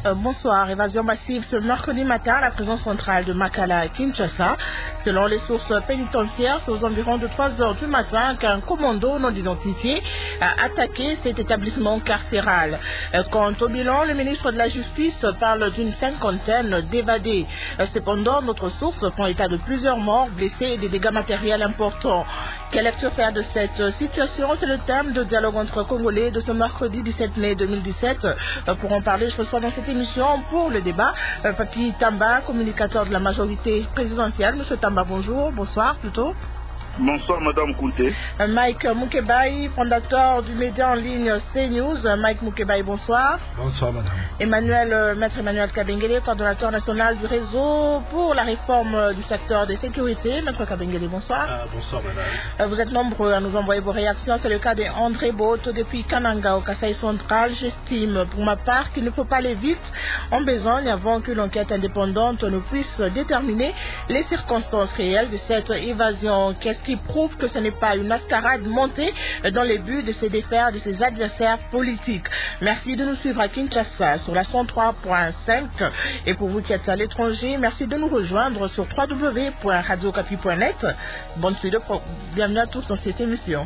Bonsoir. Évasion massive ce mercredi matin à la prison centrale de Makala à Kinshasa. Selon les sources pénitentiaires, c'est aux environs de 3 heures du matin qu'un commando non identifié a attaqué cet établissement carcéral. Quant au bilan, le ministre de la Justice parle d'une 50aine d'évadés. Cependant, notre source font état de plusieurs morts, blessés et des dégâts matériels importants. Quelle lecture faire de cette situation? C'est le thème de dialogue entre Congolais de ce mercredi 17 mai 2017. Pour en parler, je reçois dans cette émission pour le débat Papi Tamba, communicateur de la majorité présidentielle. Monsieur Tamba, bonjour, bonsoir plutôt. Bonsoir Madame Kounté. Mike Moukebaï, fondateur du média en ligne CNews. Mike Moukebaï, bonsoir. Bonsoir Madame. Maître Emmanuel Kabengele, coordonnateur national du réseau pour la réforme du secteur des sécurités. Maître Kabengele, bonsoir. Bonsoir Madame. Vous êtes nombreux à nous envoyer vos réactions. C'est le cas d'André Boto depuis Kananga au Kasaï central. J'estime pour ma part qu'il ne faut pas aller vite en besogne avant qu'une enquête indépendante ne puisse déterminer les circonstances réelles de cette évasion. Qu'est-ce qui prouve que ce n'est pas une mascarade montée dans les buts de se défaire de ses adversaires politiques? Merci de nous suivre à Kinshasa sur la 103.5 et pour vous qui êtes à l'étranger, merci de nous rejoindre sur www.radiocapi.net. Bonne suite de bienvenue à tous dans cette émission.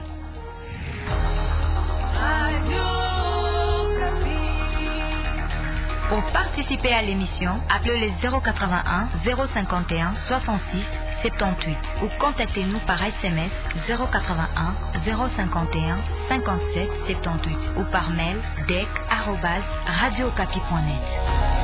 Pour participer à l'émission, appelez les 081 051 66 78 ou contactez-nous par SMS 081 051 57 78 ou par mail dec@radiocapi.net.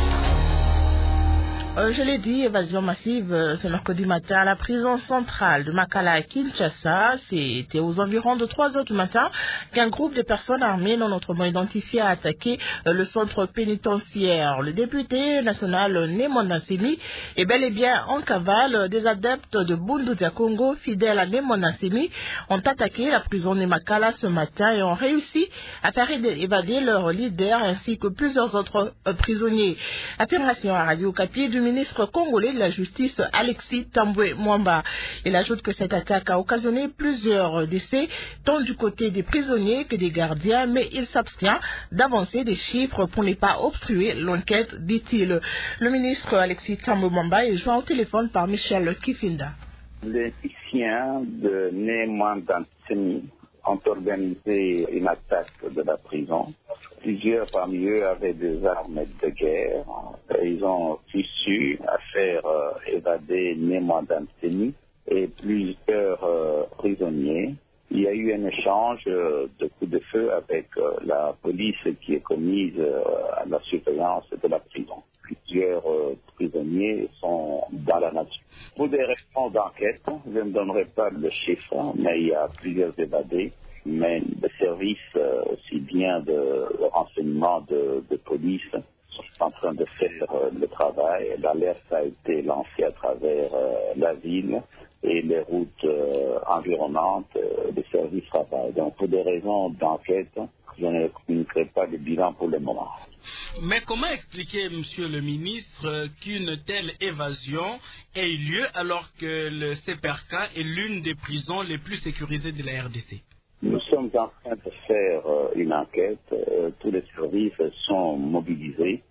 Je l'ai dit, évasion massive ce mercredi matin à la prison centrale de Makala à Kinshasa. C'était aux environs de 3 heures du matin qu'un groupe de personnes armées non autrement identifiées a attaqué le centre pénitentiaire. Le député national Némanda Nsemi est bel et bien en cavale. Des adeptes de Bundu Dia Congo, fidèles à Némanda Nsemi, ont attaqué la prison de Makala ce matin et ont réussi à faire évader leur leader ainsi que plusieurs autres prisonniers. Affirmation à Radio Okapi du ministre congolais de la Justice, Alexis Tambwe Mwamba. Il ajoute que cette attaque a occasionné plusieurs décès, tant du côté des prisonniers que des gardiens, mais il s'abstient d'avancer des chiffres pour ne pas obstruer l'enquête, dit-il. Le ministre Alexis Tambwe Mwamba est joint au téléphone par Michel Kifinda. Les Haïtiens de Némanda Nsemi ont organisé une attaque de la prison. Plusieurs parmi eux avaient des armes de guerre. Ils ont réussi à faire évader Némanda Nsemi et plusieurs prisonniers. Il y a eu un échange de coups de feu avec la police qui est commise à la surveillance de la prison. Plusieurs prisonniers sont dans la nature. Pour des raisons d'enquête, je ne donnerai pas le chiffre, mais il y a plusieurs évadés. Mais les services, aussi bien de renseignement de police, sont en train de faire le travail. L'alerte a été lancée à travers la ville et les routes environnantes. Les services travaillent. Donc, pour des raisons d'enquête, je ne communiquerai pas de bilan pour le moment. Mais comment expliquer, monsieur le ministre, qu'une telle évasion ait eu lieu alors que le CPRK est l'une des prisons les plus sécurisées de la RDC? Nous sommes en train de faire une enquête. Tous les services sont mobilisés.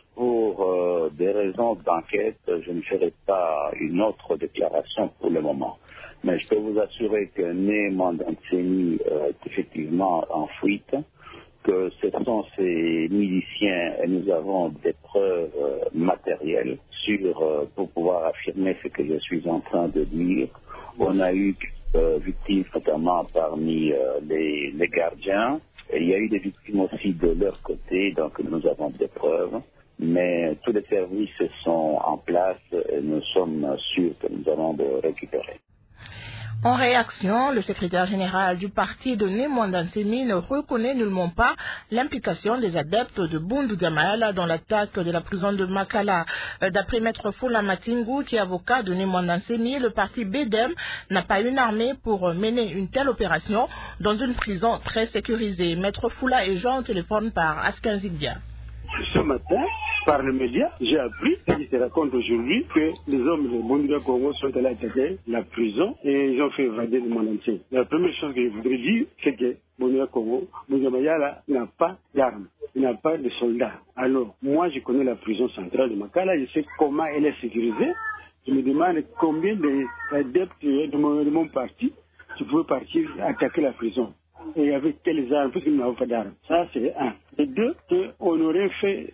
Pour des raisons d'enquête, je ne ferai pas une autre déclaration pour le moment. Mais je peux vous assurer que Némanda Nsemi est effectivement en fuite, que ce sont ces miliciens et nous avons des preuves matérielles pour pouvoir affirmer ce que je suis en train de dire. On a eu victimes notamment parmi les gardiens. Et il y a eu des victimes aussi de leur côté, donc nous avons des preuves. Mais tous les services sont en place et nous sommes sûrs que nous allons les récupérer. En réaction, le secrétaire général du parti de Némanda Nsemi ne reconnaît nullement pas l'implication des adeptes de Bundu Dia Mayala dans l'attaque de la prison de Makala. D'après Maître Fula Matingu, qui est avocat de Némanda Nsemi, le parti BEDEM n'a pas une armée pour mener une telle opération dans une prison très sécurisée. Maître Fula est joint au téléphone par Askin Zigbia. Ce matin, par les médias, j'ai appris, et je te raconte aujourd'hui, que les hommes de Bundu Dia Congo sont allés attaquer la prison et ils ont fait évader le monde entier. La première chose que je voudrais dire, c'est que Bundu Dia Congo, Bundu Dia Mayala n'a pas d'armes. il n'y a pas de soldats. Alors, moi, je connais la prison centrale de Makala, je sais comment elle est sécurisée. Je me demande combien d'adeptes de mon parti qui pouvaient partir attaquer la prison. Et avec quelles armes, parce qu'ils n'avaient pas d'armes. Ça, c'est un. Et deux, on aurait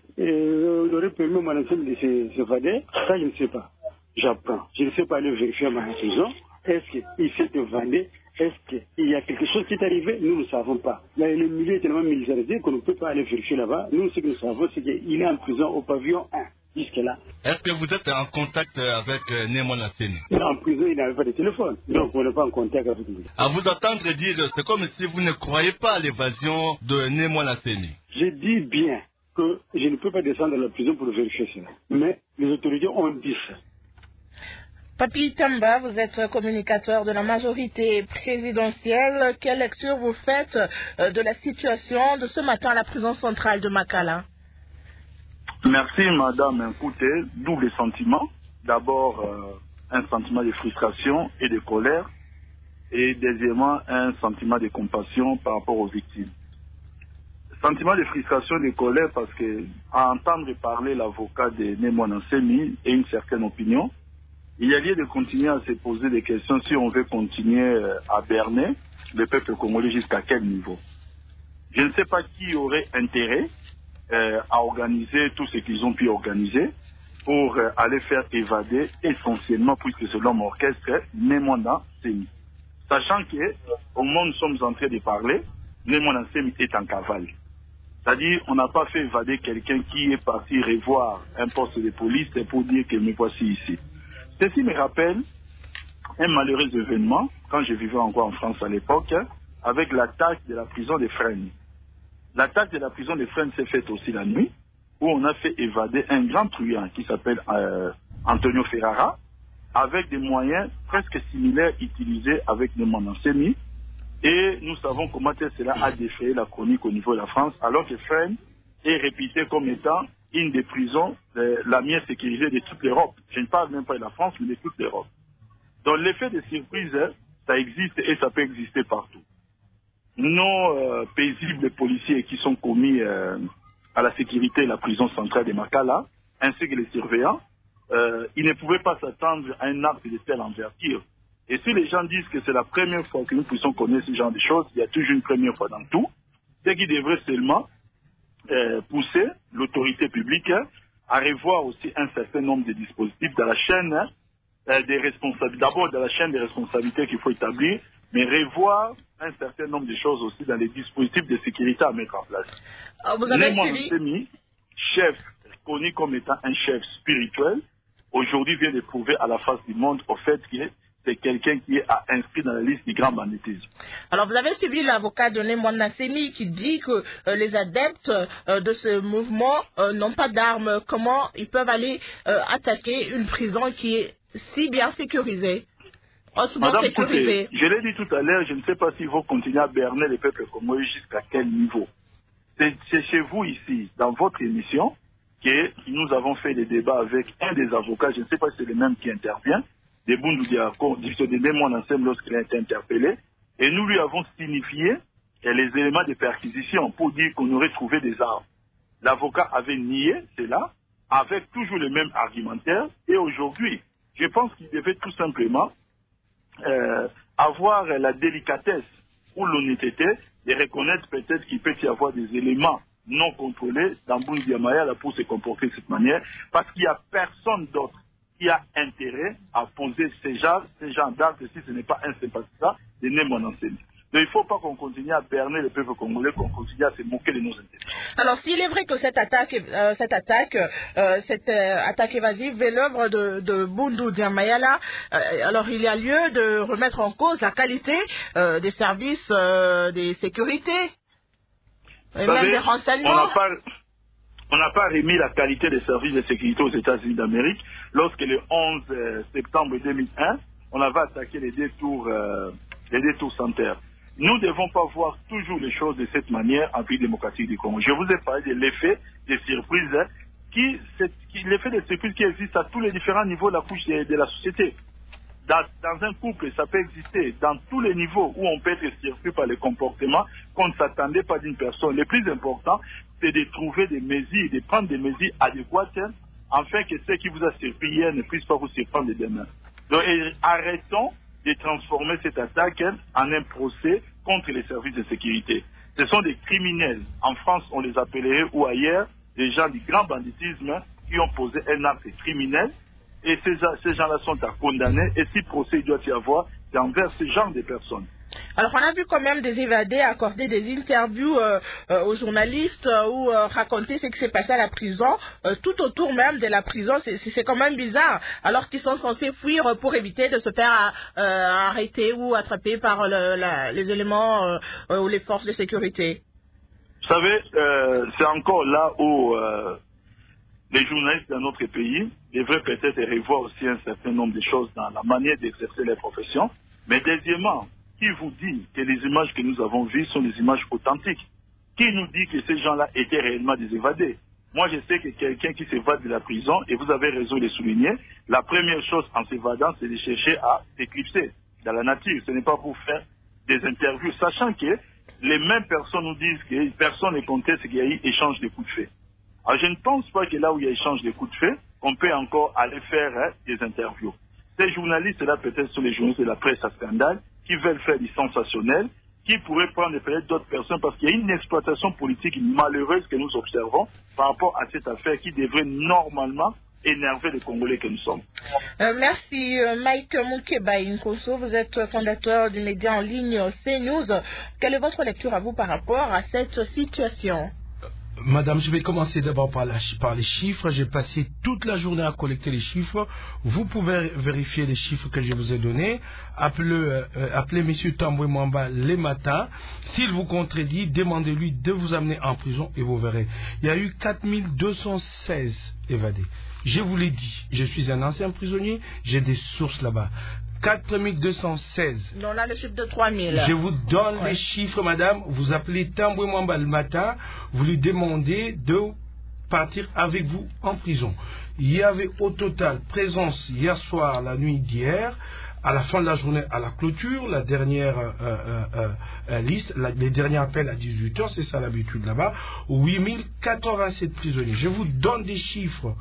permis au Manassem de s'évader. Ça, je ne sais pas. J'apprends. Je ne sais pas aller vérifier à ma prison. Est-ce qu'il s'est évadé? Est-ce qu'il y a quelque chose qui est arrivé? Nous ne savons pas. Là, le milieu est tellement militarisé qu'on ne peut pas aller vérifier là-bas. Nous, ce que nous savons, c'est qu'il est en prison au pavillon 1. Jusque-là. Est-ce que vous êtes en contact avec Némon Ansemi? En prison, il n'avait pas de téléphone. Donc, on n'est pas en contact avec lui. À vous entendre dire, c'est comme si vous ne croyez pas à l'évasion de Némon Ansemi. Je dis bien que je ne peux pas descendre dans la prison pour vérifier cela. Mais les autorités ont dit ça. Papi Tamba, vous êtes communicateur de la majorité présidentielle. Quelle lecture vous faites de la situation de ce matin à la prison centrale de Makala? Merci, madame. Écoutez, double sentiment. D'abord, un sentiment de frustration et de colère. Et deuxièmement, un sentiment de compassion par rapport aux victimes. Sentiment de frustration et de colère parce que, à entendre parler l'avocat de Némon Ansemi et une certaine opinion, il y a lieu de continuer à se poser des questions si on veut continuer à berner le peuple congolais jusqu'à quel niveau. Je ne sais pas qui aurait intérêt à organiser tout ce qu'ils ont pu organiser pour aller faire évader essentiellement, puisque c'est l'homme orchestre, Némon Ansemi. Sachant qu'au moment où nous sommes en train de parler, Némon Ansemi est en cavale. C'est-à-dire, on n'a pas fait évader quelqu'un qui est parti revoir un poste de police pour dire que me voici ici. Ceci me rappelle un malheureux événement, quand je vivais encore en France à l'époque, avec l'attaque de la prison de Fresnes. L'attaque de la prison de Fresnes s'est faite aussi la nuit, où on a fait évader un grand truand qui s'appelle Antonio Ferrara, avec des moyens presque similaires utilisés avec Némon Ansemi. Et nous savons comment cela a défrayé la chronique au niveau de la France, alors que Fresnes est réputée comme étant une des prisons la mieux sécurisée de toute l'Europe. Je ne parle même pas de la France, mais de toute l'Europe. Donc l'effet de surprise, ça existe et ça peut exister partout. Nos paisibles policiers qui sont commis à la sécurité de la prison centrale de Makala, ainsi que les surveillants, ils ne pouvaient pas s'attendre à un acte de telle envergure. Et si les gens disent que c'est la première fois que nous puissions connaître ce genre de choses, il y a toujours une première fois dans tout, c'est qu'ils devraient seulement pousser l'autorité publique à revoir aussi un certain nombre de dispositifs dans la chaîne des responsabilités. D'abord dans la chaîne des responsabilités qu'il faut établir, mais revoir un certain nombre de choses aussi dans les dispositifs de sécurité à mettre en place. Némon Ansemi, chef connu comme étant un chef spirituel, aujourd'hui vient de prouver à la face du monde au fait que c'est quelqu'un qui est inscrit dans la liste du grand banditisme. Alors, vous avez suivi l'avocat de Némon Ansemi qui dit que les adeptes de ce mouvement n'ont pas d'armes. Comment ils peuvent aller attaquer une prison qui est si bien sécurisée, hautement sécurisée? Je l'ai dit tout à l'heure, je ne sais pas s'ils vont continuer à berner les peuples congolais jusqu'à quel niveau. C'est chez vous ici, dans votre émission, que nous avons fait des débats avec un des avocats, je ne sais pas si c'est le même qui intervient, de Bundu Diako, de Némon Ansemi lorsqu'il a été interpellé, et nous lui avons signifié les éléments de perquisition pour dire qu'on aurait trouvé des armes. L'avocat avait nié cela, avec toujours le même argumentaire, et aujourd'hui, je pense qu'il devait tout simplement avoir la délicatesse ou l'honnêteté de reconnaître peut-être qu'il peut y avoir des éléments non contrôlés dans Bundu Diamaya pour se comporter de cette manière, parce qu'il n'y a personne d'autre qui a intérêt à poser ces gens d'actes si ce n'est pas un sympathisant de Némon Ansemi. Donc il ne faut pas qu'on continue à berner le peuple congolais, qu'on continue à se moquer de nos intérêts. Alors s'il est vrai que cette attaque évasive est l'œuvre de Bundu Diamaya, alors il y a lieu de remettre en cause la qualité des services de sécurité et même des renseignements. On n'a pas remis la qualité des services de sécurité aux États-Unis d'Amérique lorsque le 11 septembre 2001, on avait attaqué les détours Santerre. Nous ne devons pas voir toujours les choses de cette manière en pays démocratique du Congo. Je vous ai parlé de l'effet de surprise l'effet de surprise qui existe à tous les différents niveaux de la couche de la société. Dans un couple, ça peut exister dans tous les niveaux où on peut être surpris par les comportements qu'on ne s'attendait pas d'une personne. Le plus important, c'est de trouver des mesures, de prendre des mesures adéquates afin que ce qui vous a surpris hier ne puisse pas vous surprendre demain. Donc, arrêtons de transformer cette attaque en un procès contre les services de sécurité. Ce sont des criminels. En France, on les appellerait, ou ailleurs, des gens du grand banditisme qui ont posé un acte criminel. Et ces gens-là sont à condamner. Et si procès il doit y avoir, c'est envers ce genre de personnes. Alors, on a vu quand même des évadés accorder des interviews aux journalistes ou raconter ce qui s'est passé à la prison, tout autour même de la prison. C'est quand même bizarre, alors qu'ils sont censés fuir pour éviter de se faire arrêter ou attraper par les éléments ou les forces de sécurité. Vous savez, c'est encore là où les journalistes dans notre pays devraient peut-être revoir aussi un certain nombre de choses dans la manière d'exercer leur profession. Mais deuxièmement, qui vous dit que les images que nous avons vues sont des images authentiques? Qui nous dit que ces gens-là étaient réellement des évadés? Moi, je sais que quelqu'un qui s'évade de la prison, et vous avez raison de le souligner, la première chose en s'évadant, c'est de chercher à s'éclipser dans la nature. Ce n'est pas pour faire des interviews, sachant que les mêmes personnes nous disent que personne ne conteste qu'il y a eu échange de coups de feu. Alors, je ne pense pas que là où il y a échange de coups de feu, on peut encore aller faire des interviews. Ces journalistes-là, peut-être sont les journalistes de la presse à scandale, qui veulent faire du sensationnel, qui pourraient prendre peut-être d'autres personnes, parce qu'il y a une exploitation politique malheureuse que nous observons par rapport à cette affaire qui devrait normalement énerver les Congolais que nous sommes. Merci Mike Moukeba Inkosso, vous êtes fondateur du média en ligne CNews. Quelle est votre lecture à vous par rapport à cette situation? Madame, je vais commencer d'abord par les chiffres. J'ai passé toute la journée à collecter les chiffres. Vous pouvez vérifier les chiffres que je vous ai donnés. Appelez M. Tamboué Mwamba les matins. S'il vous contredit, demandez-lui de vous amener en prison et vous verrez. Il y a eu 4216 évadés. Je vous l'ai dit, je suis un ancien prisonnier, j'ai des sources là-bas. 4216. On a le chiffre de 3000. Je vous donne les chiffres, madame. Vous appelez Tamboué Mwamba le matin. Vous lui demandez de partir avec vous en prison. Il y avait au total présence hier soir, la nuit d'hier, à la fin de la journée, à la clôture, la dernière liste, les derniers appels à 18h, c'est ça l'habitude là-bas, 8087 prisonniers. Je vous donne des chiffres.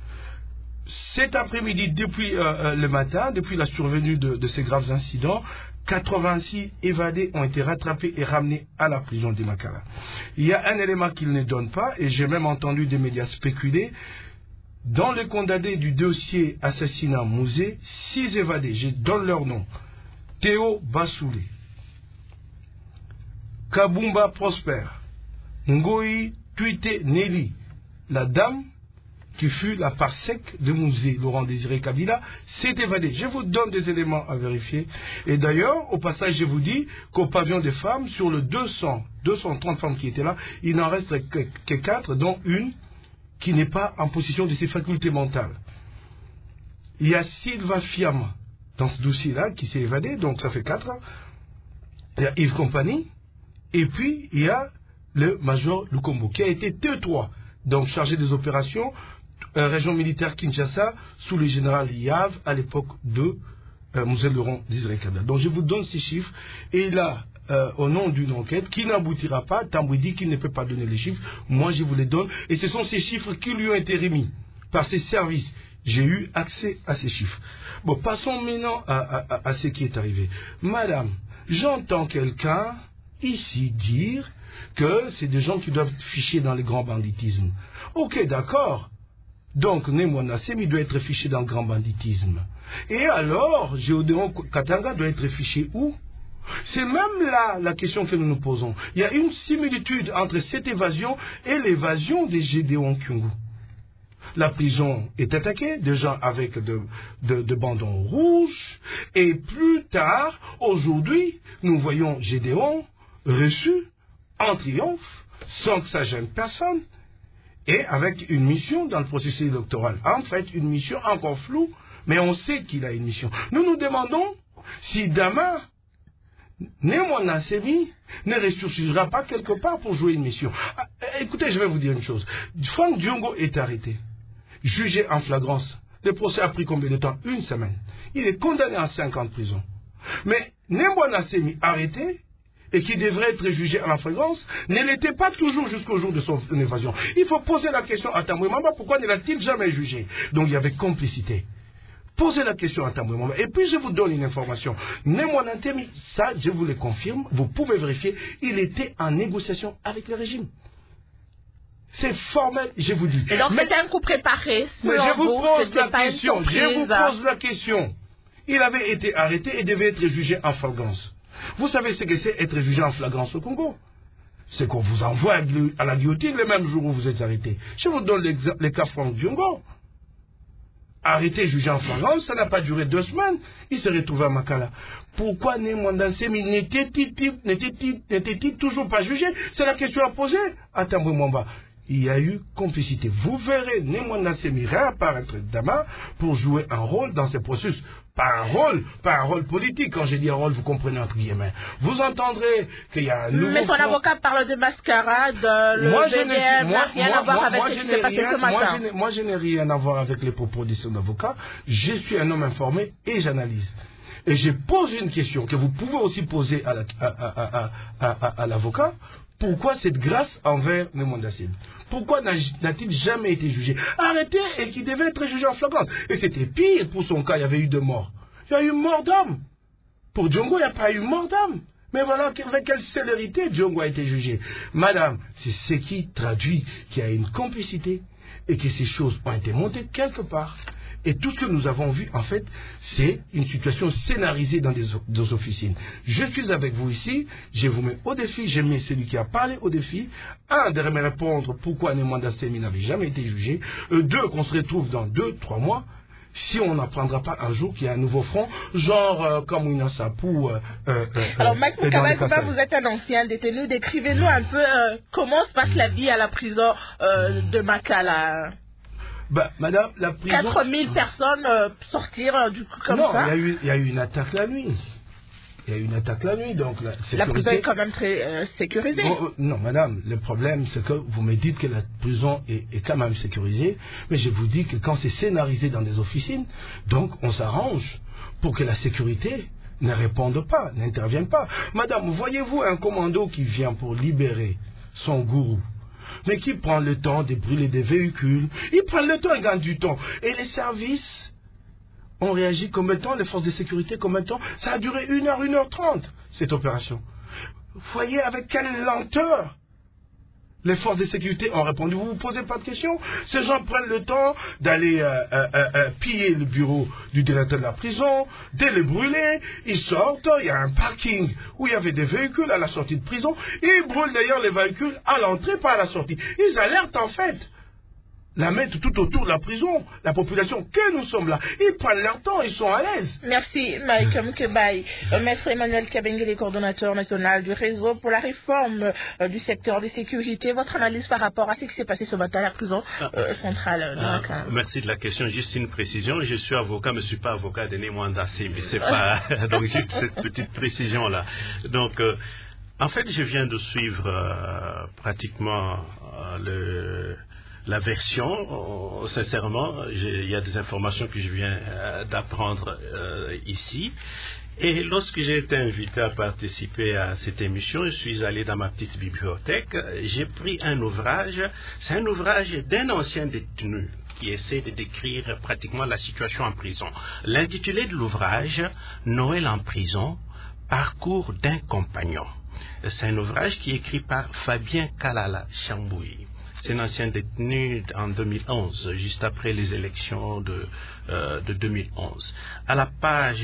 Cet après-midi, depuis le matin, depuis la survenue de ces graves incidents, 86 évadés ont été rattrapés et ramenés à la prison de Makala. Il y a un élément qu'ils ne donnent pas, et j'ai même entendu des médias spéculer. Dans le condamné du dossier assassinat Mouzé, 6 évadés, je donne leur nom. Théo Bassoulé, Kabumba Prosper, Ngoï Tuité Nelly, la dame qui fut la parsec de Mouzé, Laurent Désiré Kabila, s'est évadé. Je vous donne des éléments à vérifier. Et d'ailleurs, au passage, je vous dis qu'au pavillon des femmes, sur le 230 femmes qui étaient là, il n'en reste que 4, dont une qui n'est pas en possession de ses facultés mentales. Il y a Sylvain Fiamma dans ce dossier-là qui s'est évadé, donc ça fait 4 ans. Il y a Yves Compagnie, et puis il y a le major Lukombo, qui a été T3, donc chargé des opérations, région militaire Kinshasa, sous le général Yav, à l'époque de Mouzé Laurent Désiré Kabila. Donc je vous donne ces chiffres, et là, au nom d'une enquête qui n'aboutira pas, Tamboué dit qu'il ne peut pas donner les chiffres, moi je vous les donne, et ce sont ces chiffres qui lui ont été remis par ses services. J'ai eu accès à ces chiffres. Bon, passons maintenant à ce qui est arrivé. Madame, j'entends quelqu'un ici dire que c'est des gens qui doivent ficher dans le grand banditisme. Ok, d'accord. Donc, Némona Semi doit être fiché dans le grand banditisme. Et alors, Géodéon Katanga doit être fiché où? C'est même là la question que nous nous posons. Il y a une similitude entre cette évasion et l'évasion des Gédéon Kyungu. La prison est attaquée, des gens avec de bandons rouges, et plus tard, aujourd'hui, nous voyons Gédéon reçu en triomphe, sans que ça gêne personne, et avec une mission dans le processus électoral. En fait, une mission encore floue, mais on sait qu'il a une mission. Nous nous demandons si demain, Némona Semi ne ressuscitera pas quelque part pour jouer une mission. Écoutez, je vais vous dire une chose. Franck Diongo est arrêté, jugé en flagrance Le procès a pris combien de temps? 1 semaine. Il est condamné à 5 ans de prison. Mais Nembwana Semi, arrêté, et qui devrait être jugé à la flagrance, ne l'était pas toujours jusqu'au jour de son évasion. Il faut poser la question à Tambwe Mwamba, pourquoi ne l'a-t-il jamais jugé? Donc il y avait complicité. Posez la question à Tambwe Mwamba. Et puis je vous donne une information. Nembwana Semi, ça je vous le confirme, vous pouvez vérifier, il était en négociation avec le régime. C'est formel, je vous dis. Et donc c'était un coup préparé. Mais je vous pose la question. Je vous pose la question. Il avait été arrêté et devait être jugé en flagrance. Vous savez ce que c'est être jugé en flagrance au Congo? C'est qu'on vous envoie à la guillotine le même jour où vous êtes arrêté. Je vous donne le cas Franck Diongo. Arrêté, jugé en flagrance, ça n'a pas duré 2 semaines. Il s'est retrouvé à Makala. Pourquoi Nembwana Semi n'était-il toujours pas jugé? C'est la question à poser à Tambwe Mwamba. Il y a eu complicité. Vous verrez Nembwana Semi réapparaître demain pour jouer un rôle dans ce processus. Pas un rôle politique. Quand je dis un rôle, vous comprenez entre guillemets. Vous entendrez qu'il y a un nouveau... Mais son avocat parle de mascarade, le VDM n'a rien à voir avec ce qui s'est passé ce matin. Moi, je n'ai rien à voir avec les propos de son avocat. Je suis un homme informé et j'analyse. Et je pose une question que vous pouvez aussi poser à l'avocat. Pourquoi cette grâce envers Nembwana Semi? Pourquoi n'a-t-il jamais été jugé? Arrêté et qui devait être jugé en flagrance. Et c'était pire pour son cas, il y avait eu 2 morts. Il y a eu mort d'homme. Pour Diongo, il n'y a pas eu mort d'homme. Mais voilà avec quelle célérité Diongo a été jugé. Madame, c'est ce qui traduit qu'il y a une complicité et que ces choses ont été montées quelque part. Et tout ce que nous avons vu, en fait, c'est une situation scénarisée dans des officines. Je suis avec vous ici, je vous mets au défi, je mets celui qui a parlé au défi. 1, de me répondre pourquoi Nembwana Semi n'avait jamais été jugé. 2, qu'on se retrouve dans 2-3 mois, si on n'apprendra pas un jour qu'il y a un nouveau front, genre comme Wina Sapou. Alors, Mike Mukabakouba, vous êtes un ancien détenu. Décrivez-nous un peu comment se passe la vie à la prison de Makala. Madame, la prison... 4000 personnes sortir du coup comme ça. Non, il y a eu une attaque la nuit. Donc la prison est quand même très sécurisée. Non, madame, le problème, c'est que vous me dites que la prison est quand même sécurisée, mais je vous dis que quand c'est scénarisé dans des officines, donc on s'arrange pour que la sécurité ne réponde pas, n'intervienne pas. Madame, voyez-vous un commando qui vient pour libérer son gourou, mais qui prend le temps de brûler des véhicules, il prend le temps, il gagne du temps. Et les services ont réagi combien de temps, les forces de sécurité combien de temps? Ça a duré 1h, 1h30, cette opération. Vous voyez avec quelle lenteur les forces de sécurité ont répondu. Vous ne vous posez pas de questions? Ces gens prennent le temps d'aller piller le bureau du directeur de la prison, de les brûler, ils sortent, il y a un parking où il y avait des véhicules à la sortie de prison, ils brûlent d'ailleurs les véhicules à l'entrée, pas à la sortie. Ils alertent en fait la mettre tout autour de la prison, la population, que nous sommes là. Ils prennent leur temps, ils sont à l'aise. Merci, Mike Mukebay. Maître Emmanuel Kabengele, coordonnateur national du réseau pour la réforme du secteur de sécurité. Votre analyse par rapport à ce qui s'est passé ce matin à la prison centrale de Dakar. Merci de la question. Juste une précision. Je suis avocat, mais je ne suis pas avocat de Nembwana Semi. C'est pas... Donc, juste cette petite précision-là. Donc, en fait, je viens de suivre pratiquement la version, sincèrement, il y a des informations que je viens d'apprendre ici. Et lorsque j'ai été invité à participer à cette émission, je suis allé dans ma petite bibliothèque, j'ai pris un ouvrage, c'est un ouvrage d'un ancien détenu qui essaie de décrire pratiquement la situation en prison. L'intitulé de l'ouvrage, Noël en prison, parcours d'un compagnon. C'est un ouvrage qui est écrit par Fabien Kalala Chambouy. C'est un ancien détenu en 2011, juste après les élections de 2011. À la page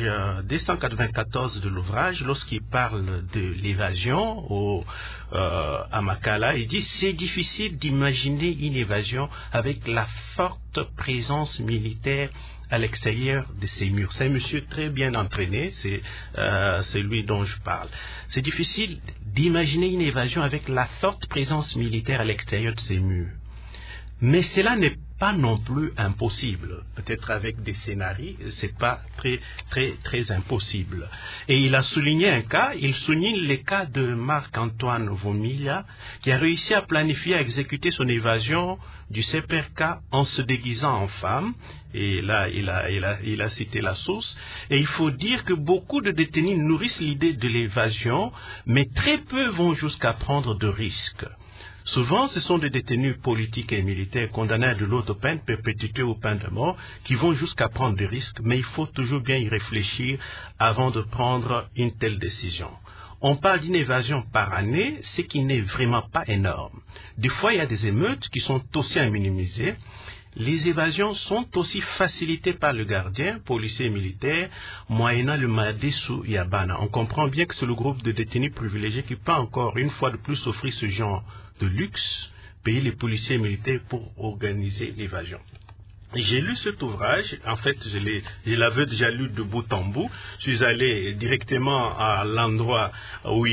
294 de l'ouvrage, lorsqu'il parle de l'évasion à Makala, il dit « C'est difficile d'imaginer une évasion avec la forte présence militaire à l'extérieur de ces murs. » C'est un monsieur très bien entraîné, c'est lui dont je parle. C'est difficile d'imaginer une évasion avec la forte présence militaire à l'extérieur de ces murs. Mais cela n'est pas non plus impossible. Peut-être avec des scénarios, c'est pas très impossible. Et il a souligné un cas, il souligne le cas de Marc-Antoine Vomilla, qui a réussi à planifier, à exécuter son évasion du CPRK en se déguisant en femme. Et là, il a cité la source. Et il faut dire que beaucoup de détenus nourrissent l'idée de l'évasion, mais très peu vont jusqu'à prendre de risques. Souvent, ce sont des détenus politiques et militaires condamnés à de l'autre peine, perpétuité ou peine de mort, qui vont jusqu'à prendre des risques, mais il faut toujours bien y réfléchir avant de prendre une telle décision. On parle d'une évasion par année, ce qui n'est vraiment pas énorme. Des fois, il y a des émeutes qui sont aussi à minimiser. Les évasions sont aussi facilitées par le gardien, policier et militaire, moyennant le Madessou Yabana. On comprend bien que c'est le groupe de détenus privilégiés qui peut encore une fois de plus offrir ce genre de luxe, payer les policiers et militaires pour organiser l'évasion. J'ai lu cet ouvrage, en fait je l'avais déjà lu de bout en bout. Je suis allé directement à l'endroit où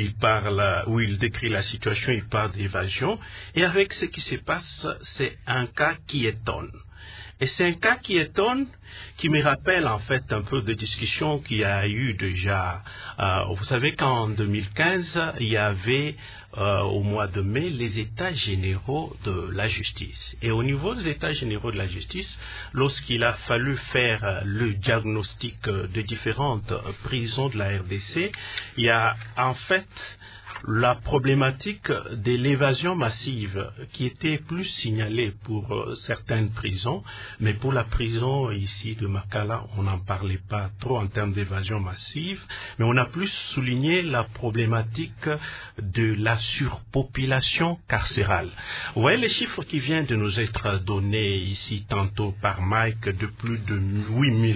il décrit la situation, il parle d'évasion, et avec ce qui se passe, c'est un cas qui étonne. Et c'est un cas qui étonne, qui me rappelle en fait un peu de discussions qu'il y a eu déjà. Vous savez qu'en 2015, il y avait au mois de mai les états généraux de la justice. Et au niveau des états généraux de la justice, lorsqu'il a fallu faire le diagnostic de différentes prisons de la RDC, il y a en fait la problématique de l'évasion massive qui était plus signalée pour certaines prisons, mais pour la prison ici de Makala, on n'en parlait pas trop en termes d'évasion massive, mais on a plus souligné la problématique de la surpopulation carcérale. Vous voyez les chiffres qui viennent de nous être donnés ici tantôt par Mike de plus de 8000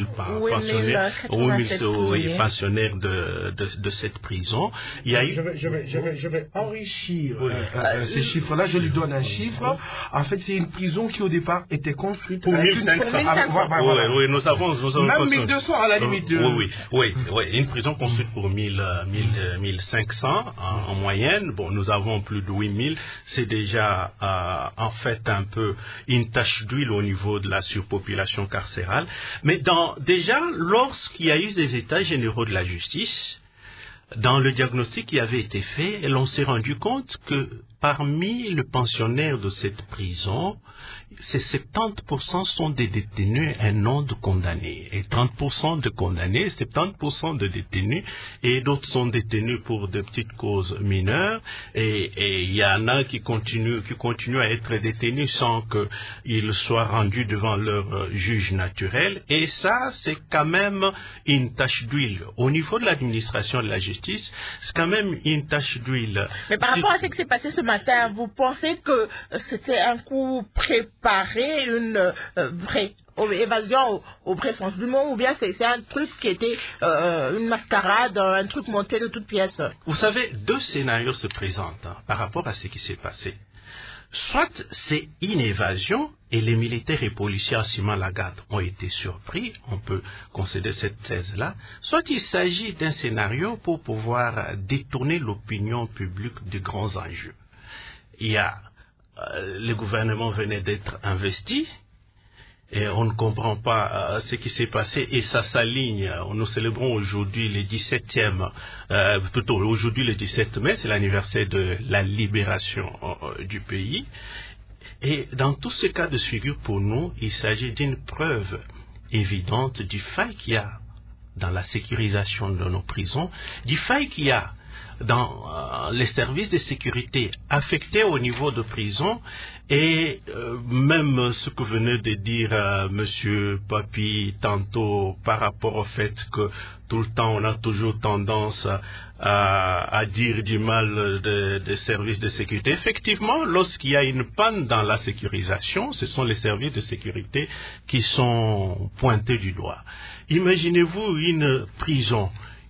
pensionnaires de cette prison. Il y a eu... Je vais enrichir ces chiffres-là. Je lui donne un chiffre. En fait, c'est une prison qui, au départ, était construite pour 1500. Oui, nous avons même 1200 à la limite. Oui, une prison construite pour 1500 en moyenne. Bon, nous avons plus de 8000. C'est déjà, en fait, un peu une tache d'huile au niveau de la surpopulation carcérale. Mais déjà, lorsqu'il y a eu des états généraux de la justice, dans le diagnostic qui avait été fait, l'on s'est rendu compte que parmi les pensionnaires de cette prison, ces 70% sont des détenus et non de condamnés. Et 30% de condamnés, 70% de détenus, et d'autres sont détenus pour de petites causes mineures. Et il y en a qui continuent à être détenus sans qu'ils soient rendus devant leur juge naturel. Et ça, c'est quand même une tache d'huile. Au niveau de l'administration de la justice, c'est quand même une tache d'huile. Mais par rapport à ce qui s'est passé ce matin, vous pensez que c'était un coup préparé, une vraie évasion au vrai sens du mot, ou bien c'est un truc qui était une mascarade, un truc monté de toutes pièces? Vous savez, deux scénarios se présentent par rapport à ce qui s'est passé. Soit c'est une évasion et les militaires et policiers à Simon-Lagarde ont été surpris, on peut concéder cette thèse-là, soit il s'agit d'un scénario pour pouvoir détourner l'opinion publique de grands enjeux. Le gouvernement venait d'être investi, et on ne comprend pas ce qui s'est passé, et ça s'aligne. Nous célébrons aujourd'hui le 17e, aujourd'hui le 17 mai, c'est l'anniversaire de la libération du pays. Et dans tous ces cas de figure, pour nous, il s'agit d'une preuve évidente du faille qu'il y a dans la sécurisation de nos prisons, du faille qu'il y a dans les services de sécurité affectés au niveau de prison, et même ce que venait de dire Monsieur Papi tantôt par rapport au fait que tout le temps on a toujours tendance à dire du mal des services de sécurité. Effectivement, lorsqu'il y a une panne dans la sécurisation, ce sont les services de sécurité qui sont pointés du doigt. Imaginez-vous une prison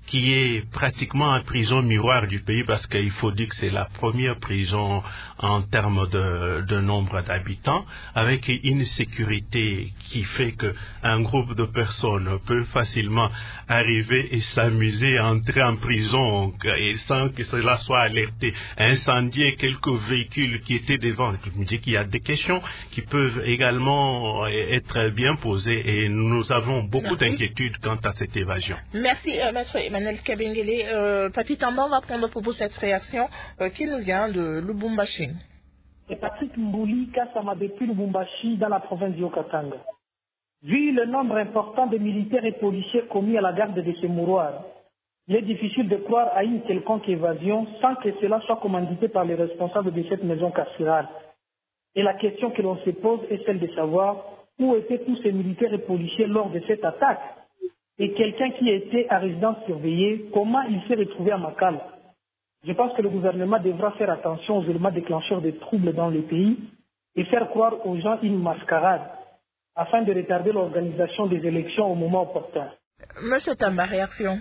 qui est pratiquement une prison miroir du pays, parce qu'il faut dire que c'est la première prison en termes de nombre d'habitants, avec une sécurité qui fait qu'un groupe de personnes peut facilement arriver et s'amuser à entrer en prison et sans que cela soit alerté, incendier quelques véhicules qui étaient devant. Je me dis qu'il y a des questions qui peuvent également être bien posées et nous avons beaucoup d'inquiétudes quant à cette évasion. Merci, Maître Emmanuel Kabengele. Papi Tamba va prendre pour vous cette réaction qui nous vient de Lubumbashi. Et Patrick Mbouli, Kassama depuis Lubumbashi, dans la province du Haut-Katanga. Vu le nombre important de militaires et policiers commis à la garde de ces mouroirs, il est difficile de croire à une quelconque évasion sans que cela soit commandité par les responsables de cette maison carcérale. Et la question que l'on se pose est celle de savoir où étaient tous ces militaires et policiers lors de cette attaque. Et quelqu'un qui était à résidence surveillée, comment il s'est retrouvé à Makala? Je pense que le gouvernement devra faire attention aux éléments déclencheurs de troubles dans le pays et faire croire aux gens une mascarade afin de retarder l'organisation des élections au moment opportun. Monsieur Tamba, réaction.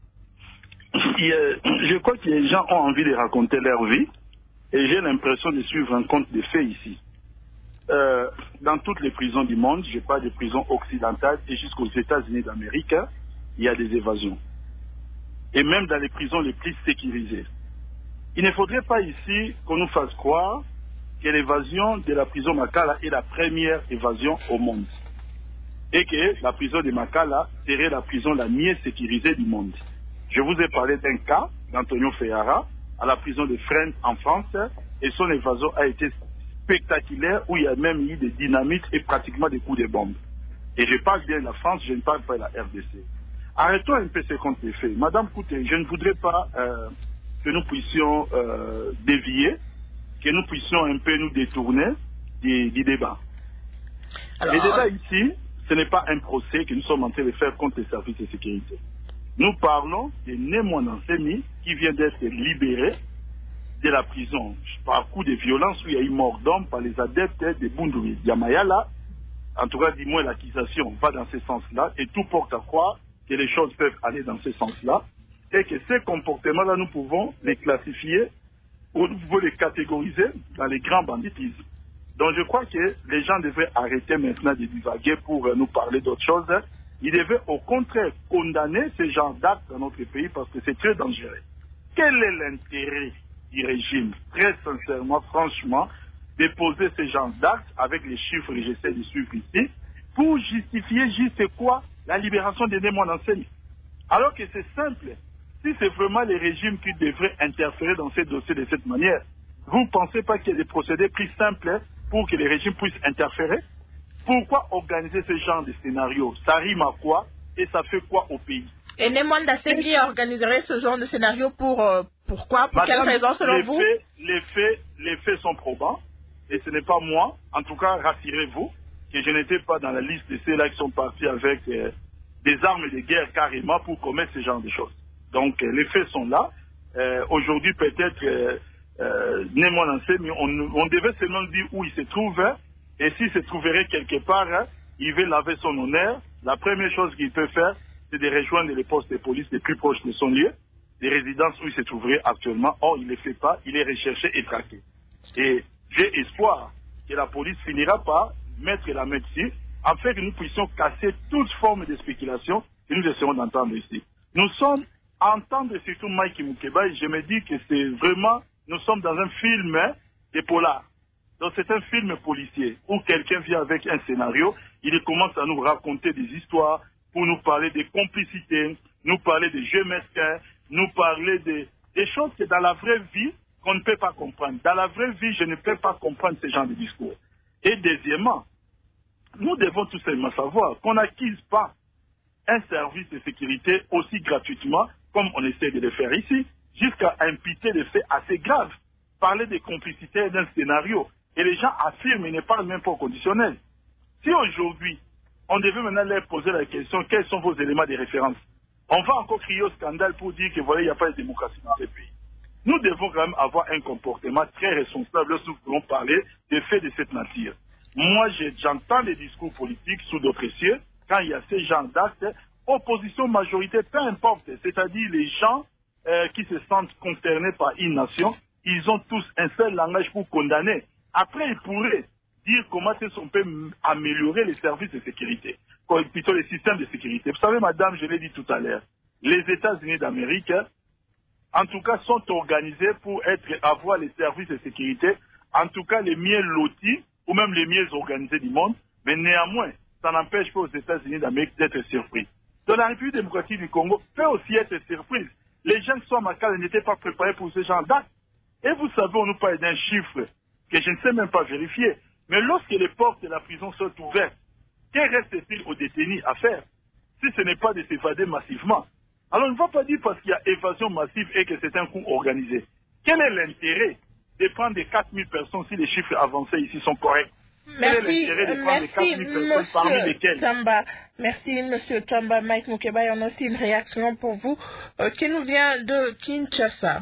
Je crois que les gens ont envie de raconter leur vie et j'ai l'impression de suivre un compte de faits ici. Dans toutes les prisons du monde, je parle des prisons occidentales et jusqu'aux États-Unis d'Amérique, il y a des évasions. Et même dans les prisons les plus sécurisées. Il ne faudrait pas ici qu'on nous fasse croire que l'évasion de la prison Makala est la première évasion au monde. Et que la prison de Makala serait la prison la mieux sécurisée du monde. Je vous ai parlé d'un cas d'Antonio Ferrara à la prison de Fresnes en France et son évasion a été spectaculaire où il y a même eu des dynamites et pratiquement des coups de bombe. Et je parle bien de la France, je ne parle pas de la RDC. Arrêtons un peu ce qu'on a fait. Madame Kouté, je ne voudrais pas que nous puissions dévier, que nous puissions un peu nous détourner du débat. Alors, le débat ici, ce n'est pas un procès que nous sommes en train de faire contre les services de sécurité. Nous parlons de Némouana Nsemi qui vient d'être libéré de la prison par coup de violence où il y a eu mort d'homme par les adeptes de Bundouri. Yamayala, en tout cas, dis-moi, l'accusation va dans ce sens-là et tout porte à croire que les choses peuvent aller dans ce sens-là et que ces comportements-là, nous pouvons les classifier ou nous pouvons les catégoriser dans les grands banditismes. Donc je crois que les gens devraient arrêter maintenant de divaguer pour nous parler d'autre chose. Ils devaient au contraire condamner ces genres d'actes dans notre pays parce que c'est très dangereux. Quel est l'intérêt du régime, très sincèrement, franchement, de poser ces genres d'actes avec les chiffres que j'essaie de suivre ici pour justifier juste quoi? La libération de Némouana Nsemi. Alors que c'est simple. Si c'est vraiment les régimes qui devraient interférer dans ces dossiers de cette manière, vous ne pensez pas qu'il y a des procédés plus simples pour que les régimes puissent interférer? Pourquoi organiser ce genre de scénario? Ça rime à quoi et ça fait quoi au pays? Et Némouana Nsemi organiserait ce genre de scénario pourquoi? Pour quelle raison selon vous? Les faits sont probants et ce n'est pas moi. En tout cas, rassurez-vous que je n'étais pas dans la liste de ceux-là qui sont partis avec des armes de guerre carrément pour commettre ce genre de choses. Donc les faits sont là. Aujourd'hui peut-être Némouana Nsemi, on devait seulement dire où il se trouve et s'il se trouverait quelque part, il veut laver son honneur. La première chose qu'il peut faire, c'est de rejoindre les postes de police les plus proches de son lieu, des résidences où il se trouverait actuellement. Or, il ne le fait pas, il est recherché et traqué. Et j'ai espoir que la police finira par mettre la main dessus, afin que nous puissions casser toute forme de spéculation que nous essayons d'entendre ici. Nous sommes, entendre surtout Mike Mukeba, je me dis que c'est vraiment, nous sommes dans un film de polar. Donc c'est un film policier où quelqu'un vient avec un scénario, il commence à nous raconter des histoires pour nous parler des complicités, nous parler des jeux mesquins, nous parler des choses que dans la vraie vie, qu'on ne peut pas comprendre. Dans la vraie vie, je ne peux pas comprendre ce genre de discours. Et deuxièmement, nous devons tout simplement savoir qu'on n'acquise pas un service de sécurité aussi gratuitement comme on essaie de le faire ici, jusqu'à imputer des faits assez graves, parler des complicités d'un scénario. Et les gens affirment et ne parlent même pas au conditionnel. Si aujourd'hui, on devait maintenant leur poser la question, quels sont vos éléments de référence? On va encore crier au scandale pour dire que voilà, il n'y a pas de démocratie dans ce pays. Nous devons quand même avoir un comportement très responsable lorsque nous voulons parler des faits de cette nature. Moi, j'entends les discours politiques sous d'autres cieux. Quand il y a ces genres d'actes, opposition, majorité, peu importe, c'est-à-dire les gens qui se sentent concernés par une nation, ils ont tous un seul langage pour condamner. Après, ils pourraient dire comment est-ce qu'on peut améliorer les services de sécurité, plutôt les systèmes de sécurité. Vous savez, madame, je l'ai dit tout à l'heure, les États-Unis d'Amérique, en tout cas, sont organisés pour avoir les services de sécurité, en tout cas les mieux lotis, ou même les mieux organisés du monde, mais néanmoins, ça n'empêche pas aux États-Unis d'Amérique d'être surpris. Dans la République démocratique du Congo peut aussi être surprise. Les gens qui sont à Makala n'étaient pas préparés pour ce genre d'actes. Et vous savez, on nous parle d'un chiffre que je ne sais même pas vérifier. Mais lorsque les portes de la prison sont ouvertes, que reste-t-il aux détenus à faire si ce n'est pas de s'évader massivement? Alors on ne va pas dire parce qu'il y a évasion massive et que c'est un coup organisé. Quel est l'intérêt de prendre des 4000 personnes si les chiffres avancés ici sont corrects? Merci, Monsieur Tamba. Merci, Monsieur Tamba. Mike Mukeba, on a aussi une réaction pour vous qui nous vient de Kinshasa.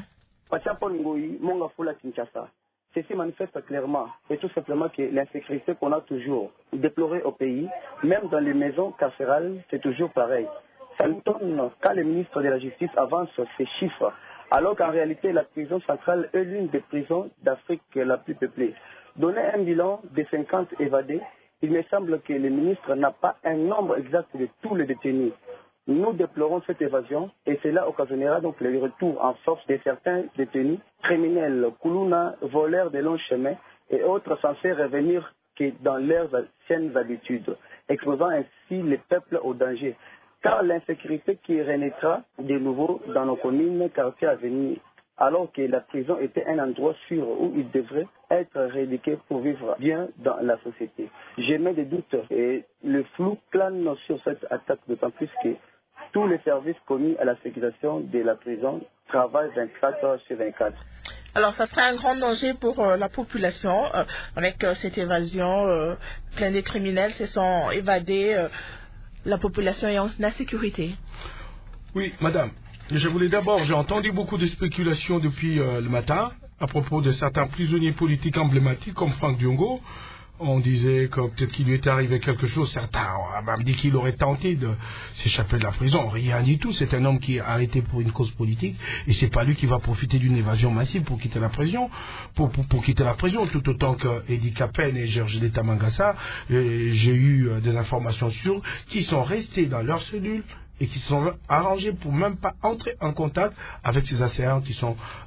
Ceci manifeste clairement et tout simplement que l'insécurité qu'on a toujours déplorée au pays, même dans les maisons carcérales, c'est toujours pareil. Ça nous donne quand le ministre de la Justice avance ces chiffres, alors qu'en réalité la prison centrale est l'une des prisons d'Afrique la plus peuplée. Donner un bilan de 50 évadés, il me semble que le ministre n'a pas un nombre exact de tous les détenus. Nous déplorons cette évasion et cela occasionnera donc le retour en force de certains détenus criminels, Koulouna, voleurs de longs chemins et autres censés revenir que dans leurs anciennes habitudes, exposant ainsi les peuples au danger. Car l'insécurité qui renaîtra de nouveau dans nos communes, quartiers à venir, alors que la prison était un endroit sûr où il devrait être rééduqué pour vivre bien dans la société. J'ai mis des doutes et le flou plane sur cette attaque, d'autant plus que tous les services commis à la sécurisation de la prison travaillent 24 heures sur 24. Alors, ça serait un grand danger pour la population, avec cette évasion. Plein de criminels se sont évadés, la population est en insécurité. Oui, madame. Je voulais d'abord, j'ai entendu beaucoup de spéculations depuis le matin à propos de certains prisonniers politiques emblématiques comme Franck Diongo. On disait que peut-être qu'il lui était arrivé quelque chose. Certains ont même dit qu'il aurait tenté de s'échapper de la prison. Rien du tout. C'est un homme qui est arrêté pour une cause politique et c'est pas lui qui va profiter d'une évasion massive pour quitter la prison. Pour quitter la prison, tout autant que Eddie Capen et Georges Leta Mangassa, j'ai eu des informations sûres qui sont restés dans leur cellule et qui sont arrangés pour même pas entrer en contact avec ces assaillants qui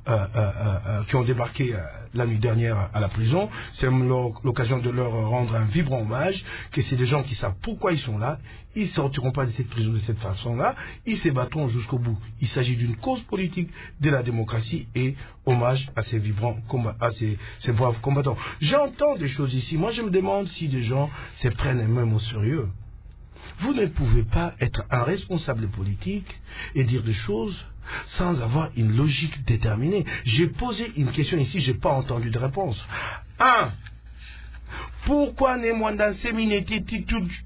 ont débarqué la nuit dernière à la prison. C'est l'occasion de leur rendre un vibrant hommage, que c'est des gens qui savent pourquoi ils sont là, ils ne sortiront pas de cette prison de cette façon-là, ils se battront jusqu'au bout. Il s'agit d'une cause politique de la démocratie et hommage à ces ces braves combattants. J'entends des choses ici, moi je me demande si des gens se prennent même au sérieux. Vous ne pouvez pas être un responsable politique et dire des choses sans avoir une logique déterminée. J'ai posé une question ici, je n'ai pas entendu de réponse. 1. Pourquoi Némouanda Semi n'était-il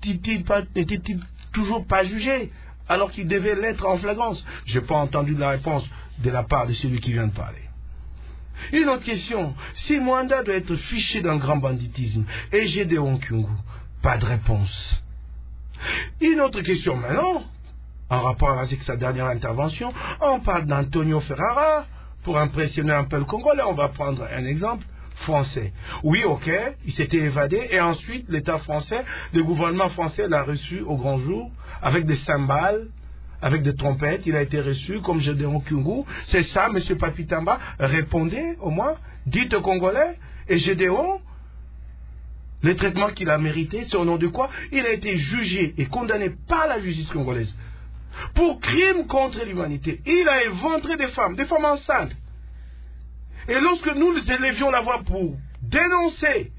toujours pas jugé alors qu'il devait l'être en flagrance? Je n'ai pas entendu de la réponse de la part de celui qui vient de parler. Une autre question. Si Mwanda doit être fiché d'un grand banditisme et Gédéon Kyungu, pas de réponse. Une autre question maintenant, en rapport avec sa dernière intervention, on parle d'Antonio Ferrara pour impressionner un peu le Congolais. On va prendre un exemple français. Oui, ok, il s'était évadé et ensuite l'État français, le gouvernement français l'a reçu au grand jour avec des cymbales, avec des trompettes. Il a été reçu comme Gédéon Kyungu. C'est ça, M. Papitamba, répondez au moins, dites aux Congolais. Et Gédéon, le traitement qu'il a mérité, c'est au nom de quoi? Il a été jugé et condamné par la justice congolaise pour crime contre l'humanité. Il a éventré des femmes enceintes. Et lorsque nous élevions la voix pour dénoncer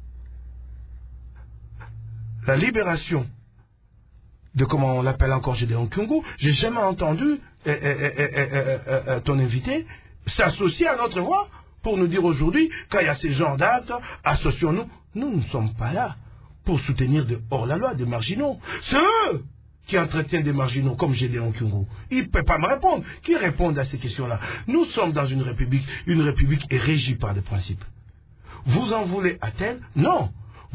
la libération de, comment on l'appelle encore, Gédéon Kyungu, j'ai jamais entendu ton invité s'associer à notre voix pour nous dire aujourd'hui, quand il y a ces genres d'actes, associons-nous. Nous ne sommes pas là pour soutenir de hors-la-loi des marginaux. C'est eux qui entretiennent des marginaux comme Gédéon Kyungu. Ils ne peuvent pas me répondre. Qui répondent à ces questions-là? Nous sommes dans une république. Une république est régie par des principes. Vous en voulez à tel? Non. Vous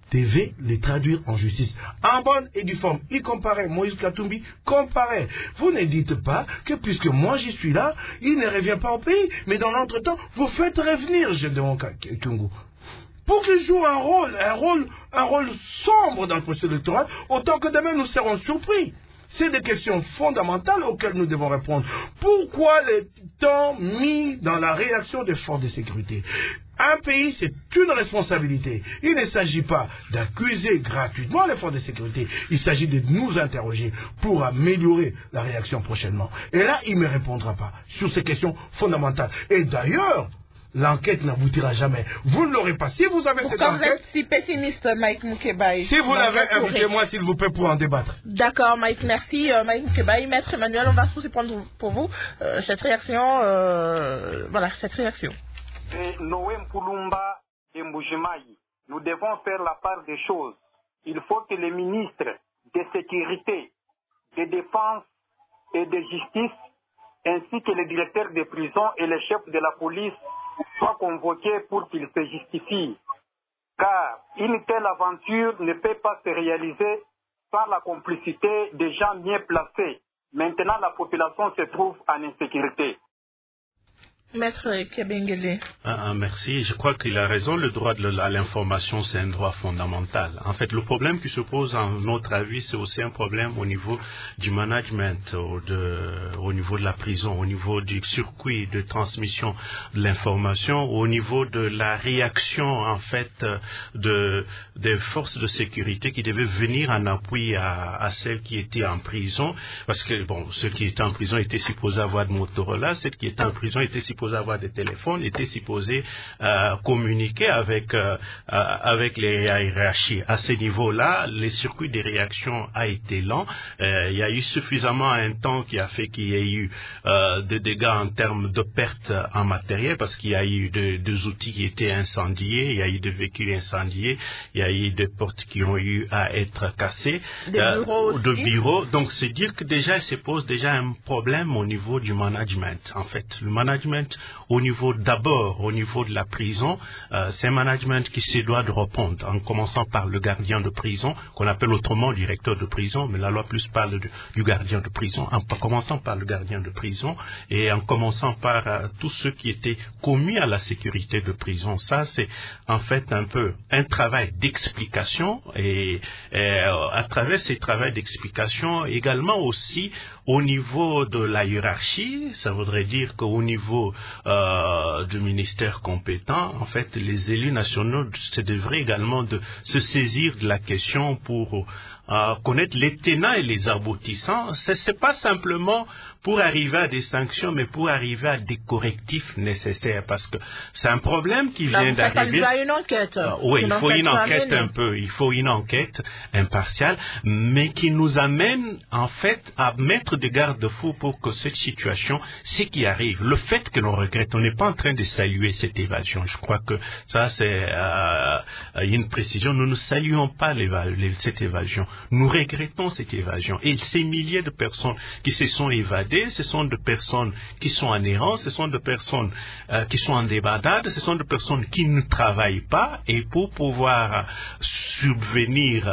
devait les traduire en justice. En bonne et due forme. Il comparait. Moïse Katumbi comparait. Vous ne dites pas que puisque moi j'y suis là, il ne revient pas au pays. Mais dans l'entretemps, vous faites revenir Gédéon Kyungu. Pour qu'il joue un rôle sombre dans le processus électoral, autant que demain nous serons surpris. C'est des questions fondamentales auxquelles nous devons répondre. Pourquoi le temps mis dans la réaction des forces de sécurité? Un pays, c'est une responsabilité. Il ne s'agit pas d'accuser gratuitement les forces de sécurité. Il s'agit de nous interroger pour améliorer la réaction prochainement. Et là, il ne me répondra pas sur ces questions fondamentales. Et d'ailleurs, l'enquête n'aboutira jamais. Vous ne l'aurez pas. Si vous avez cette enquête... Pourquoi vous êtes si pessimiste, Mike Mukebai? Si vous l'avez, invitez-moi, s'il vous plaît, pour en débattre. D'accord, Mike, merci. Mike Mukebai, Maître Emmanuel, on va tous prendre pour vous cette réaction. Voilà, cette réaction. Noé Mpulumba et Mbujimai, nous devons faire la part des choses. Il faut que les ministres de sécurité, de défense et de justice, ainsi que les directeurs des prisons et les chefs de la police soient convoqués pour qu'ils se justifient. Car une telle aventure ne peut pas se réaliser sans la complicité des gens bien placés. Maintenant, la population se trouve en insécurité. Maître Kebengele. Merci. Je crois qu'il a raison. Le droit à l'information, c'est un droit fondamental. En fait, le problème qui se pose, à notre avis, c'est aussi un problème au niveau du management, au niveau de la prison, au niveau du circuit de transmission de l'information, au niveau de la réaction, en fait, des forces de sécurité qui devaient venir en appui à celles qui étaient en prison. Parce que, bon, ceux qui étaient en prison étaient supposés avoir de Motorola, celles qui étaient en prison étaient supposés avoir des téléphones, étaient supposés communiquer avec les hiérarchies. À ce niveau-là, le circuit de réaction a été lent. Il y a eu suffisamment un temps qui a fait qu'il y ait eu des dégâts en termes de pertes en matériel, parce qu'il y a eu des outils qui étaient incendiés, il y a eu des véhicules incendiés, il y a eu des portes qui ont eu à être cassées, de bureaux. Donc, c'est dire que déjà, il se pose déjà un problème au niveau du management. En fait, le management au niveau de la prison, c'est un management qui se doit de répondre, en commençant par le gardien de prison, qu'on appelle autrement directeur de prison, mais la loi plus parle du gardien de prison, en commençant par le gardien de prison et en commençant par tous ceux qui étaient commis à la sécurité de prison. Ça, c'est en fait un peu un travail d'explication et à travers ces travaux d'explication, également aussi au niveau de la hiérarchie, ça voudrait dire qu'au niveau du ministère compétent, en fait, les élus nationaux se devraient également de se saisir de la question pour connaître les tenants et les aboutissants. C'est pas simplement pour arriver à des sanctions, mais pour arriver à des correctifs nécessaires, parce que c'est un problème qui vient d'arriver. Il faut une enquête. Oui, il faut une enquête un peu, il faut une enquête impartiale, mais qui nous amène en fait à mettre des garde-fous pour que cette situation, ce qui arrive, le fait que l'on regrette, on n'est pas en train de saluer cette évasion. Je crois que ça c'est une précision. Nous ne saluons pas cette évasion. Nous regrettons cette évasion. Et ces milliers de personnes qui se sont évadées, ce sont des personnes qui sont en errance, ce sont des personnes qui sont en débandade, ce sont des personnes qui ne travaillent pas, et pour pouvoir subvenir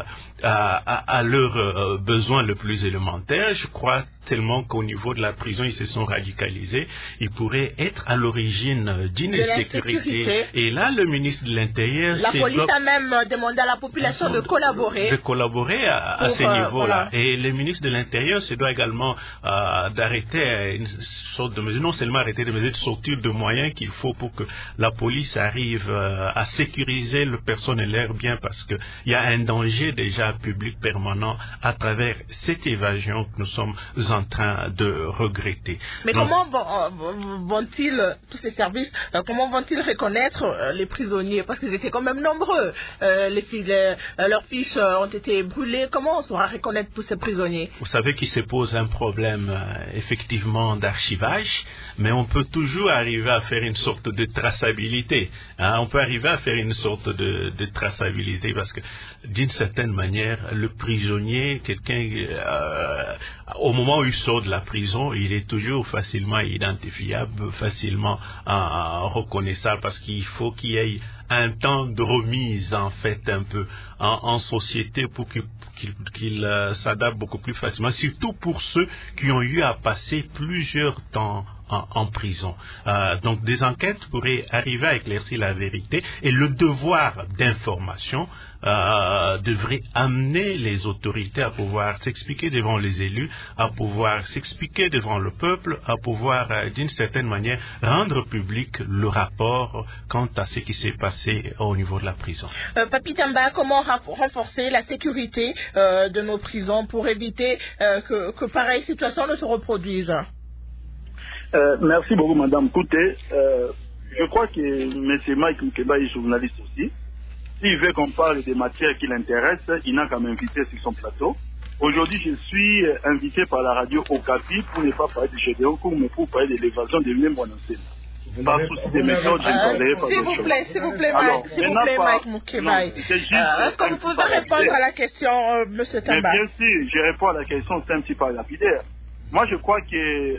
à leurs besoins les plus élémentaires, je crois tellement qu'au niveau de la prison, ils se sont radicalisés, ils pourraient être à l'origine d'une insécurité. Et là, le ministre de l'Intérieur... La police a même demandé à la population de collaborer. De collaborer à ce niveau-là. Voilà. Et le ministre de l'Intérieur se doit également d'arrêter une sorte de mesure, non seulement arrêter de mesures, de sortir de moyens qu'il faut pour que la police arrive à sécuriser le personnel et leurs biens, parce qu'il y a un danger déjà public permanent à travers cette évasion que nous sommes en train de regretter. Mais donc, comment vont-ils, tous ces services, comment vont-ils reconnaître les prisonniers? Parce qu'ils étaient quand même nombreux. Leurs fiches ont été brûlées. Comment on saura reconnaître tous ces prisonniers? Vous savez qu'il se pose un problème effectivement d'archivage, mais on peut toujours arriver à faire une sorte de traçabilité. On peut arriver à faire une sorte de traçabilité, parce que d'une certaine manière, manière, le prisonnier, au moment où il sort de la prison, il est toujours facilement identifiable, facilement reconnaissable, parce qu'il faut qu'il y ait un temps de remise, en fait, un peu en société pour qu'il s'adapte beaucoup plus facilement, surtout pour ceux qui ont eu à passer plusieurs temps en prison. Donc des enquêtes pourraient arriver à éclaircir la vérité, et le devoir d'information devrait amener les autorités à pouvoir s'expliquer devant les élus, à pouvoir s'expliquer devant le peuple, à pouvoir d'une certaine manière rendre public le rapport quant à ce qui s'est passé au niveau de la prison. Papi Tamba, comment renforcer la sécurité de nos prisons pour éviter que pareille situation ne se reproduise? Merci beaucoup, Madame Kouté. Je crois que M. Mike Mukeba est journaliste aussi. S'il veut qu'on parle des matières qui l'intéressent, il n'a qu'à m'inviter sur son plateau. Aujourd'hui, je suis invité par la radio Okapi pour ne pas parler de Gédéon, mais pour parler de l'évasion de Mwanasé. Par souci des méthodes, je ne parlerai pas de choses. S'il vous plaît, Mike Mukeba. Est-ce que vous pouvez répondre à la question, M. Tamba? Bien sûr, je réponds à la question, c'est un petit peu lapidaire. Moi, je crois que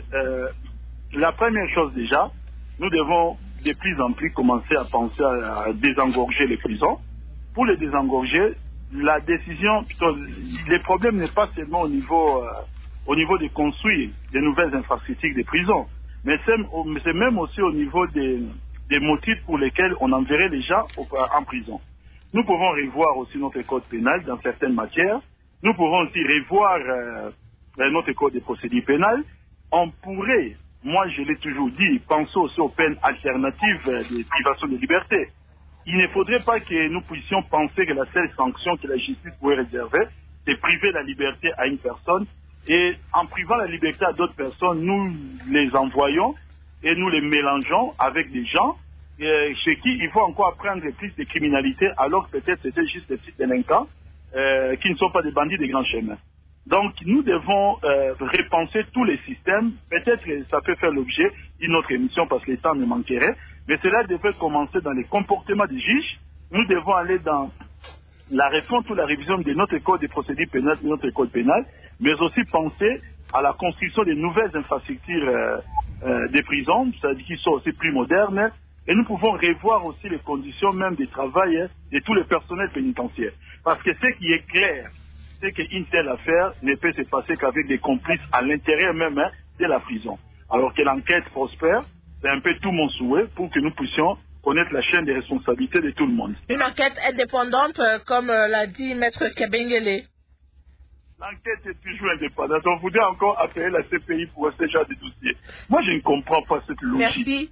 la première chose déjà, nous devons de plus en plus commencer à penser à désengorger les prisons. Pour les désengorger, la décision, plutôt, le problème n'est pas seulement au niveau de construire des nouvelles infrastructures des prisons, mais c'est même aussi au niveau des motifs pour lesquels on enverrait les gens en prison. Nous pouvons revoir aussi notre code pénal dans certaines matières. Nous pouvons aussi revoir notre code de procédure pénale. On pourrait, moi je l'ai toujours dit, penser aussi aux peines alternatives de privation de liberté. Il ne faudrait pas que nous puissions penser que la seule sanction que la justice pourrait réserver, c'est priver la liberté à une personne. Et en privant la liberté à d'autres personnes, nous les envoyons et nous les mélangeons avec des gens chez qui il faut encore apprendre plus de criminalité, alors que peut-être c'était juste des petits délinquants qui ne sont pas des bandits des grands chemins. Donc nous devons repenser tous les systèmes. Peut-être que ça peut faire l'objet d'une autre émission parce que le temps me manquerait. Mais cela devrait commencer dans les comportements des juges. Nous devons aller dans la refonte ou la révision de notre code de procédure pénale, de notre code pénal, mais aussi penser à la construction de nouvelles infrastructures des prisons, c'est-à-dire qui sont aussi plus modernes. Et nous pouvons revoir aussi les conditions même de travail de tous les personnels pénitentiaires. Parce que ce qui est clair, c'est qu'une telle affaire ne peut se passer qu'avec des complices à l'intérieur même de la prison. Alors que l'enquête prospère, c'est un peu tout mon souhait pour que nous puissions connaître la chaîne des responsabilités de tout le monde. Une enquête indépendante, comme l'a dit Maître Kabengele. L'enquête est toujours indépendante. On voudrait encore appeler la CPI pour ce genre de dossier. Moi, je ne comprends pas cette logique.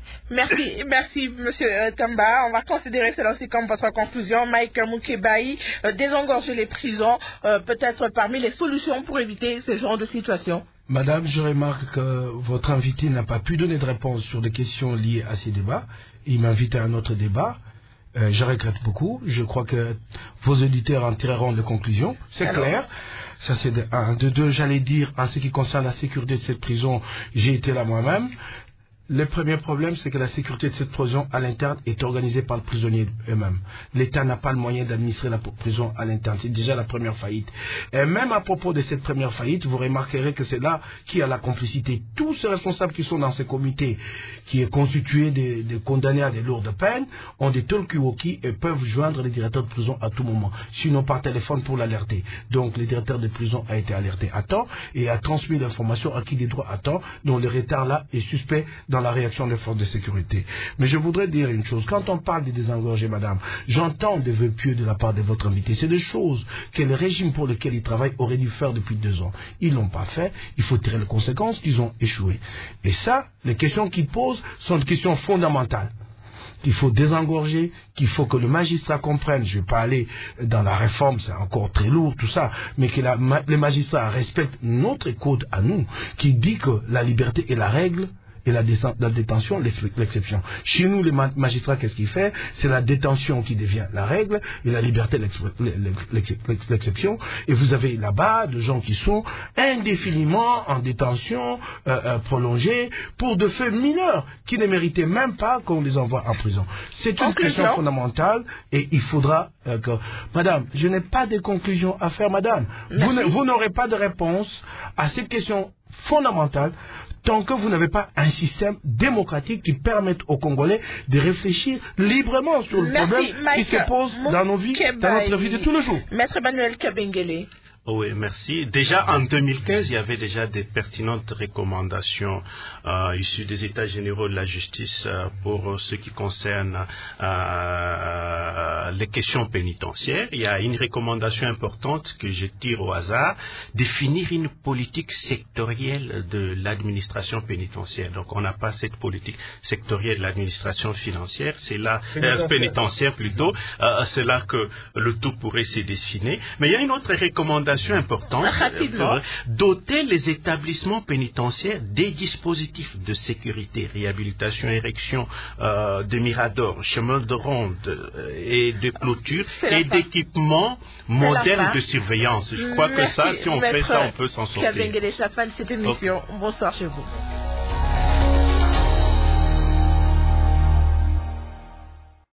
Merci, Monsieur Tamba. On va considérer cela aussi comme votre conclusion. Mike Mukeba, désengorger les prisons, peut-être parmi les solutions pour éviter ce genre de situation. Madame, je remarque que votre invité n'a pas pu donner de réponse sur des questions liées à ces débats. Il m'invite à un autre débat. Je regrette beaucoup. Je crois que vos auditeurs en tireront des conclusions. C'est clair. Ça, c'est de un. De deux, j'allais dire, en ce qui concerne la sécurité de cette prison, j'ai été là moi-même. Le premier problème, c'est que la sécurité de cette prison à l'interne est organisée par le prisonnier eux-mêmes. L'État n'a pas le moyen d'administrer la prison à l'interne. C'est déjà la première faillite. Et même à propos de cette première faillite, vous remarquerez que c'est là qu'il y a la complicité. Tous ces responsables qui sont dans ce comité, qui est constitué de condamnés à des lourdes peines, ont des talkie-walkie et peuvent joindre les directeurs de prison à tout moment, sinon par téléphone pour l'alerter. Donc, le directeur de prison a été alerté à temps et a transmis l'information à qui des droits à temps, dont le retard là est suspect dans la réaction des forces de sécurité. Mais je voudrais dire une chose. Quand on parle de désengorger, madame, j'entends des vœux pieux de la part de votre invité. C'est des choses que le régime pour lequel il travaille aurait dû faire depuis 2 ans. Ils ne l'ont pas fait. Il faut tirer les conséquences qu'ils ont échoué. Et ça, les questions qu'ils posent sont des questions fondamentales. Qu'il faut désengorger, qu'il faut que le magistrat comprenne, je ne vais pas aller dans la réforme, c'est encore très lourd tout ça, mais que les magistrats respectent notre code à nous, qui dit que la liberté est la règle et la détention l'exception. Chez nous, les magistrats, qu'est-ce qu'ils font? C'est la détention qui devient la règle et la liberté l'exception. Et vous avez là-bas des gens qui sont indéfiniment en détention prolongée pour de faits mineurs qui ne méritaient même pas qu'on les envoie en prison. C'est une question fondamentale et il faudra que... Madame, je n'ai pas de conclusion à faire, madame. Vous n'aurez pas de réponse à cette question fondamentale tant que vous n'avez pas un système démocratique qui permette aux Congolais de réfléchir librement sur le problème qui se pose dans nos vies, dans notre vie de tous les jours. Maître Emmanuel Kabengele. Oui, merci. Déjà en 2015, il y avait déjà des pertinentes recommandations issues des États généraux de la justice pour ce qui concerne les questions pénitentiaires. Il y a une recommandation importante que je tire au hasard, définir une politique sectorielle de l'administration pénitentiaire. Donc on n'a pas cette politique sectorielle de l'administration financière, c'est là pénitentiaire plutôt. C'est là que le tout pourrait se dessiner. Mais il y a une autre recommandation importante, doter les établissements pénitentiaires des dispositifs de sécurité, réhabilitation, érection de miradors, chemin de ronde et de clôture et d'équipements modernes de surveillance. Je crois que ça, si on fait ça, on peut s'en sortir. Kabengele, ça fin de cette émission. Bonsoir chez vous.